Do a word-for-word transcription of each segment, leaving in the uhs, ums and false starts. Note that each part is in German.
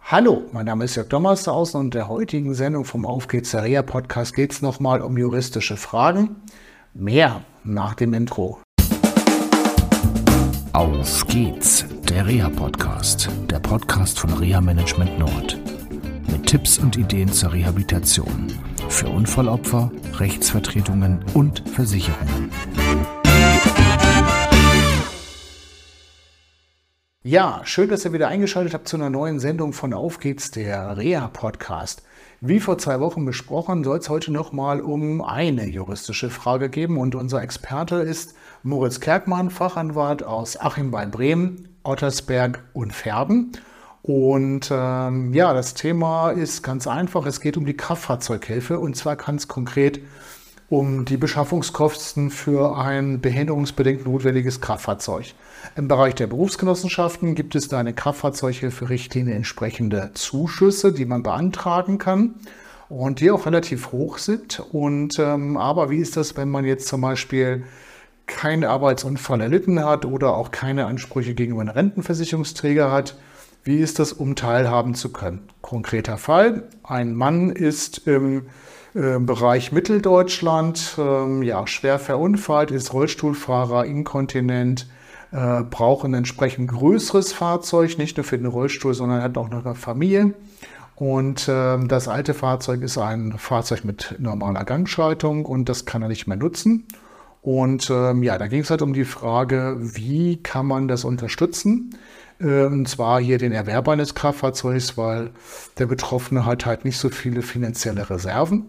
Hallo, mein Name ist Jörg Dommershausen und in der heutigen Sendung vom Auf geht's, der Reha-Podcast, geht es nochmal um juristische Fragen. Mehr nach dem Intro. Auf geht's, der Reha-Podcast, der Podcast von Reha Management Nord. Mit Tipps und Ideen zur Rehabilitation für Unfallopfer, Rechtsvertretungen und Versicherungen. Ja, schön, dass ihr wieder eingeschaltet habt zu einer neuen Sendung von Auf geht's, der Reha-Podcast. Wie vor zwei Wochen besprochen, soll es heute nochmal um eine juristische Frage geben und unser Experte ist Moritz Kerkmann, Fachanwalt aus Achim bei Bremen, Ottersberg und Verden. Und ähm, ja, das Thema ist ganz einfach, es geht um die Kraftfahrzeughilfe und zwar ganz konkret um die Beschaffungskosten für ein behinderungsbedingt notwendiges Kraftfahrzeug. Im Bereich der Berufsgenossenschaften gibt es da eine Kraftfahrzeughilferichtlinie entsprechende Zuschüsse, die man beantragen kann und die auch relativ hoch sind. Und ähm, aber wie ist das, wenn man jetzt zum Beispiel keinen Arbeitsunfall erlitten hat oder auch keine Ansprüche gegenüber einem Rentenversicherungsträger hat? Wie ist das, um teilhaben zu können? Konkreter Fall: Ein Mann ist im äh, Bereich Mitteldeutschland ähm, ja, schwer verunfallt, ist Rollstuhlfahrer, inkontinent, äh, braucht ein entsprechend größeres Fahrzeug, nicht nur für den Rollstuhl, sondern hat auch noch eine Familie. Und äh, das alte Fahrzeug ist ein Fahrzeug mit normaler Gangschaltung und das kann er nicht mehr nutzen. Und ähm, ja, da ging es halt um die Frage, wie kann man das unterstützen? Äh, und zwar hier den Erwerb eines Kraftfahrzeugs, weil der Betroffene hat halt nicht so viele finanzielle Reserven.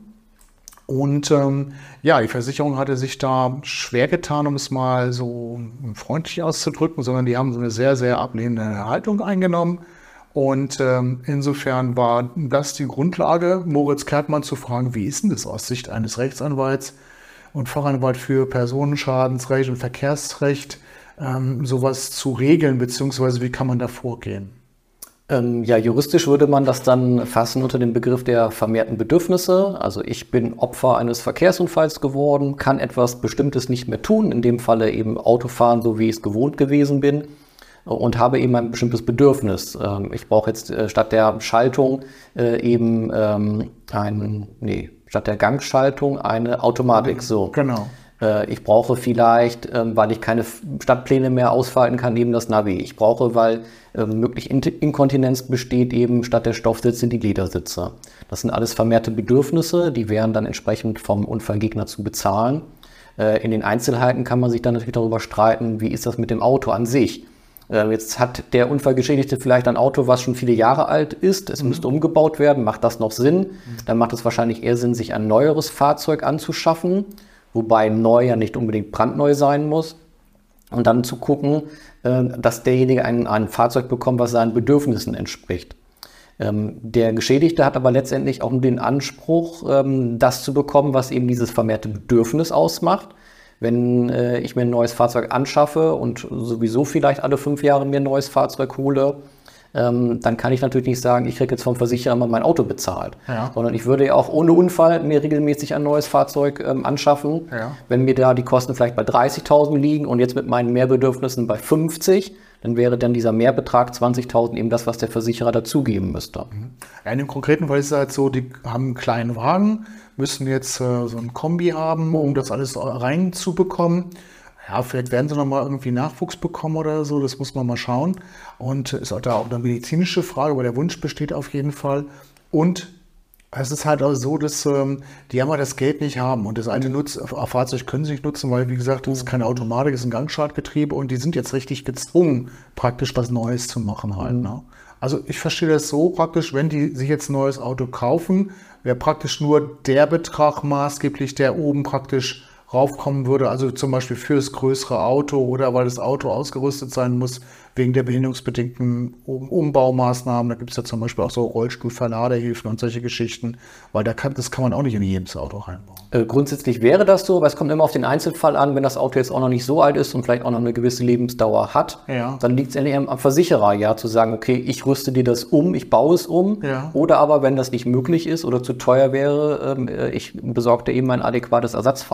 Und ähm, ja, die Versicherung hatte sich da schwer getan, um es mal so freundlich auszudrücken, sondern die haben so eine sehr, sehr ablehnende Haltung eingenommen. Und ähm, insofern war das die Grundlage, Moritz Kerkmann zu fragen, wie ist denn das aus Sicht eines Rechtsanwalts und Fachanwalt für Personenschadensrecht und Verkehrsrecht, ähm, sowas zu regeln, beziehungsweise wie kann man da vorgehen? Ähm, ja, juristisch würde man das dann fassen unter dem Begriff der vermehrten Bedürfnisse. Also ich bin Opfer eines Verkehrsunfalls geworden, kann etwas Bestimmtes nicht mehr tun, in dem Falle eben Autofahren, so wie ich es gewohnt gewesen bin, und habe eben ein bestimmtes Bedürfnis. Ähm, ich brauche jetzt äh, statt der Schaltung äh, eben ähm, ein, nee, statt der Gangschaltung eine Automatik. So. Genau. Ich brauche vielleicht, weil ich keine Stadtpläne mehr ausfalten kann, eben das Navi. Ich brauche, weil möglich Inkontinenz besteht, eben statt der Stoffsitze die Ledersitze. Das sind alles vermehrte Bedürfnisse, die wären dann entsprechend vom Unfallgegner zu bezahlen. In den Einzelheiten kann man sich dann natürlich darüber streiten, wie ist das mit dem Auto an sich. Jetzt hat der Unfallgeschädigte vielleicht ein Auto, was schon viele Jahre alt ist. Es mhm. müsste umgebaut werden. Macht das noch Sinn? Mhm. Dann macht es wahrscheinlich eher Sinn, sich ein neueres Fahrzeug anzuschaffen. Wobei neu ja nicht unbedingt brandneu sein muss. Und dann zu gucken, äh, dass derjenige ein, ein Fahrzeug bekommt, was seinen Bedürfnissen entspricht. Ähm, der Geschädigte hat aber letztendlich auch den Anspruch, ähm, das zu bekommen, was eben dieses vermehrte Bedürfnis ausmacht. Wenn äh, ich mir ein neues Fahrzeug anschaffe und sowieso vielleicht alle fünf Jahre mir ein neues Fahrzeug hole, Ähm, dann kann ich natürlich nicht sagen, ich kriege jetzt vom Versicherer mal mein Auto bezahlt. Ja. Sondern ich würde ja auch ohne Unfall mir regelmäßig ein neues Fahrzeug ähm, anschaffen. Ja. Wenn mir da die Kosten vielleicht bei dreißigtausend liegen und jetzt mit meinen Mehrbedürfnissen bei fünfzig, dann wäre dann dieser Mehrbetrag zwanzigtausend eben das, was der Versicherer dazugeben müsste. Ja, in dem konkreten Fall ist es halt so, die haben einen kleinen Wagen, müssen jetzt äh, so ein Kombi haben, um das alles reinzubekommen. Ja, vielleicht werden sie noch mal irgendwie Nachwuchs bekommen oder so, das muss man mal schauen. Und ist auch da auch eine medizinische Frage, aber der Wunsch besteht auf jeden Fall. Und es ist halt auch so, dass ähm, die ja das Geld nicht haben. Und das alte Nutz Fahrzeug können sie nicht nutzen, weil, wie gesagt, das ist keine Automatik, das ist ein Gangschaltgetriebe. Und die sind jetzt richtig gezwungen, praktisch was Neues zu machen halt. Mhm. Ne? Also ich verstehe das so praktisch, wenn die sich jetzt ein neues Auto kaufen, wäre praktisch nur der Betrag maßgeblich, der oben praktisch raufkommen würde, also zum Beispiel fürs größere Auto oder weil das Auto ausgerüstet sein muss wegen der behinderungsbedingten Umbaumaßnahmen. Da gibt es ja zum Beispiel auch so Rollstuhlverladehilfen und solche Geschichten, weil da kann, das kann man auch nicht in jedes Auto reinbauen. Äh, grundsätzlich wäre das so, aber es kommt immer auf den Einzelfall an. Wenn das Auto jetzt auch noch nicht so alt ist und vielleicht auch noch eine gewisse Lebensdauer hat, ja. dann liegt es endlich am Versicherer, ja, zu sagen, okay, ich rüste dir das um, ich baue es um. Ja. Oder aber, wenn das nicht möglich ist oder zu teuer wäre, äh, ich besorge dir eben ein adäquates Ersatzfahrzeug oder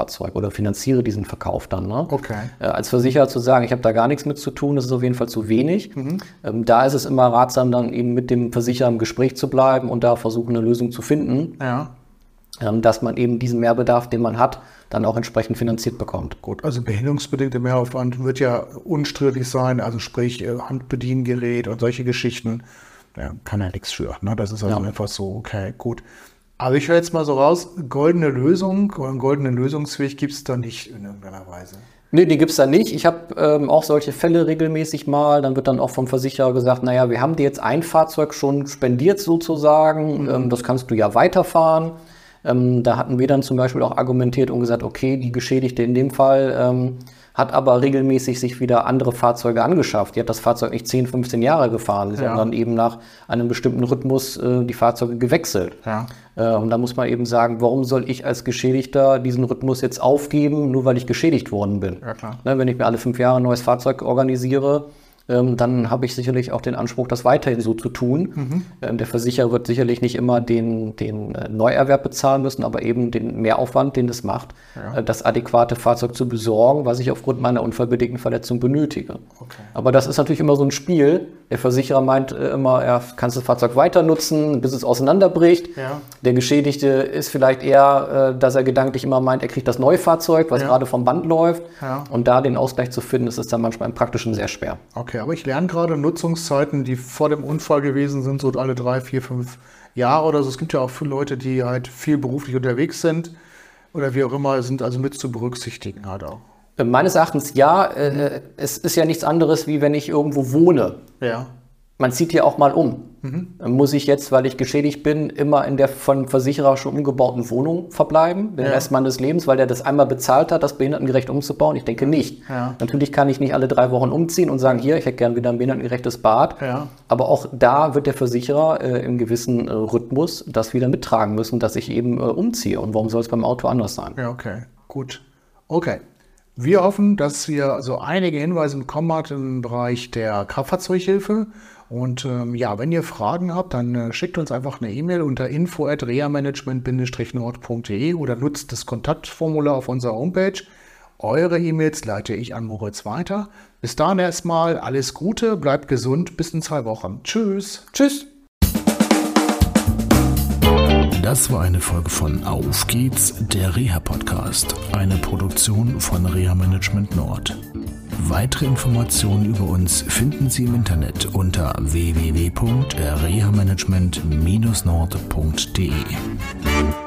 oder finanziere diesen Verkauf dann. Ne? Okay. Äh, als Versicherer zu sagen, ich habe da gar nichts mit zu tun, das ist auf jeden Fall zu wenig. Mhm. Ähm, da ist es immer ratsam, dann eben mit dem Versicherer im Gespräch zu bleiben und da versuchen, eine Lösung zu finden. Ja. Dass man eben diesen Mehrbedarf, den man hat, dann auch entsprechend finanziert bekommt. Gut, also behinderungsbedingter Mehraufwand wird ja unstrittig sein, also sprich Handbediengerät und solche Geschichten, da kann ja nichts für. Ne? Das ist also ja. einfach so, okay, gut. Aber ich höre jetzt mal so raus, goldene Lösung oder einen goldenen Lösungsweg gibt es da nicht in irgendeiner Weise. Nee, die gibt es da nicht. Ich habe ähm, auch solche Fälle regelmäßig mal. Dann wird dann auch vom Versicherer gesagt, naja, wir haben dir jetzt ein Fahrzeug schon spendiert sozusagen. Mhm. Ähm, das kannst du ja weiterfahren. Ähm, da hatten wir dann zum Beispiel auch argumentiert und gesagt, okay, die Geschädigte in dem Fall ähm, hat aber regelmäßig sich wieder andere Fahrzeuge angeschafft. Die hat das Fahrzeug nicht zehn, fünfzehn Jahre gefahren, ja. sondern eben nach einem bestimmten Rhythmus äh, die Fahrzeuge gewechselt. Ja. Äh, und da muss man eben sagen, warum soll ich als Geschädigter diesen Rhythmus jetzt aufgeben, nur weil ich geschädigt worden bin? Ja, klar. Ne, wenn ich mir alle fünf Jahre ein neues Fahrzeug organisiere, Ähm, dann habe ich sicherlich auch den Anspruch, das weiterhin so zu tun. Mhm. Ähm, der Versicherer wird sicherlich nicht immer den, den äh, Neuerwerb bezahlen müssen, aber eben den Mehraufwand, den es macht, ja. äh, das adäquate Fahrzeug zu besorgen, was ich aufgrund meiner unfallbedingten Verletzung benötige. Okay. Aber das ist natürlich immer so ein Spiel. Der Versicherer meint äh, immer, er kann das Fahrzeug weiter nutzen, bis es auseinanderbricht. Ja. Der Geschädigte ist vielleicht eher, äh, dass er gedanklich immer meint, er kriegt das neue Fahrzeug, was ja. gerade vom Band läuft. Ja. Und da den Ausgleich zu finden, ist es dann manchmal im Praktischen sehr schwer. Okay, aber ich lerne gerade Nutzungszeiten, die vor dem Unfall gewesen sind, so alle drei, vier, fünf Jahre oder so. Es gibt ja auch viele Leute, die halt viel beruflich unterwegs sind oder wie auch immer, sind also mit zu berücksichtigen halt auch. Meines Erachtens ja. Äh, es ist ja nichts anderes, wie wenn ich irgendwo wohne. Ja. Man zieht hier auch mal um. Mhm. Muss ich jetzt, weil ich geschädigt bin, immer in der von Versicherer schon umgebauten Wohnung verbleiben, den ja. Rest meines Lebens, weil der das einmal bezahlt hat, das behindertengerecht umzubauen? Ich denke nicht. Ja. Natürlich kann ich nicht alle drei Wochen umziehen und sagen, hier, ich hätte gern wieder ein behindertengerechtes Bad. Ja. Aber auch da wird der Versicherer äh, im gewissen äh, Rhythmus das wieder mittragen müssen, dass ich eben äh, umziehe. Und warum soll es beim Auto anders sein? Ja, okay. Gut. Okay. Wir hoffen, dass ihr also einige Hinweise bekommen habt im Bereich der Kraftfahrzeughilfe. Und ähm, ja, wenn ihr Fragen habt, dann äh, schickt uns einfach eine E-Mail unter info at reamanagement nord punkt de oder nutzt das Kontaktformular auf unserer Homepage. Eure E-Mails leite ich an Moritz weiter. Bis dahin erstmal alles Gute, bleibt gesund, bis in zwei Wochen. Tschüss. Tschüss. Das war eine Folge von Auf geht's, der Reha-Podcast, eine Produktion von Reha Management Nord. Weitere Informationen über uns finden Sie im Internet unter w w w punkt reha management nord punkt de.